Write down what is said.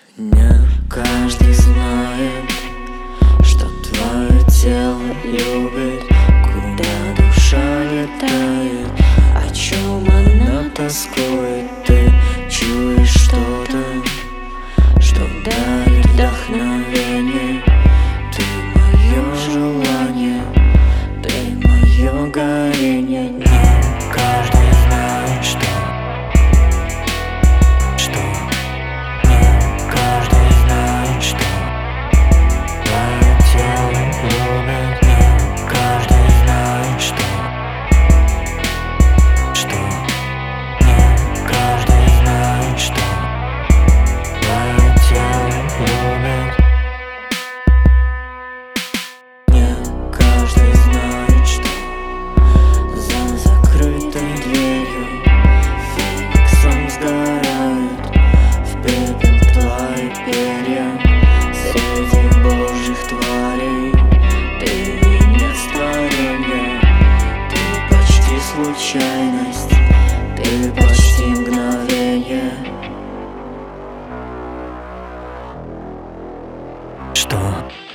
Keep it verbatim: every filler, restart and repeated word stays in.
Не каждый знает, что твое тело любит, куда душа летает, о чем она тоскует. Ты чуешь что-то, что дарит вдохновение. Ты мое желание, ты мое горение. Не каждый знает, что Что не каждый знает, что твое тело любит. Не каждый знает, что Что не каждый знает, что твое тело любит. Не каждый знает, что за закрытой дверью фениксом сгорают в пепел твои перья. Среди божьих тварей ты венец творенья. Ты почти случайность, ты почти мгновение. Что?